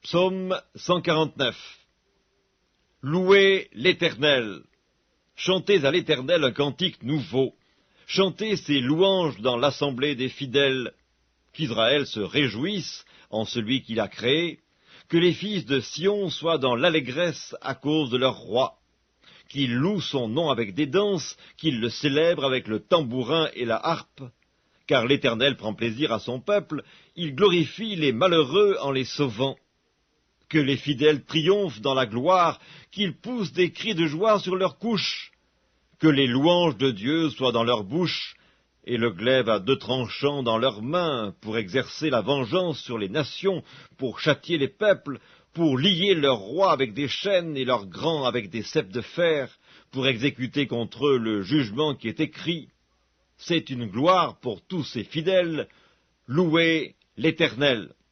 Psaume 149. Louez l'Éternel. Chantez à l'Éternel un cantique nouveau. Chantez ses louanges dans l'assemblée des fidèles. Qu'Israël se réjouisse en celui qu'il a créé. Que les fils de Sion soient dans l'allégresse à cause de leur roi. Qu'ils louent son nom avec des danses, qu'ils le célèbrent avec le tambourin et la harpe. Car l'Éternel prend plaisir à son peuple, il glorifie les malheureux en les sauvant. Que les fidèles triomphent dans la gloire, qu'ils poussent des cris de joie sur leurs couches. Que les louanges de Dieu soient dans leur bouche, et le glaive à deux tranchants dans leurs mains, pour exercer la vengeance sur les nations, pour châtier les peuples, pour lier leurs rois avec des chaînes et leurs grands avec des ceps de fer, pour exécuter contre eux le jugement qui est écrit. C'est une gloire pour tous ces fidèles. Louez l'Éternel.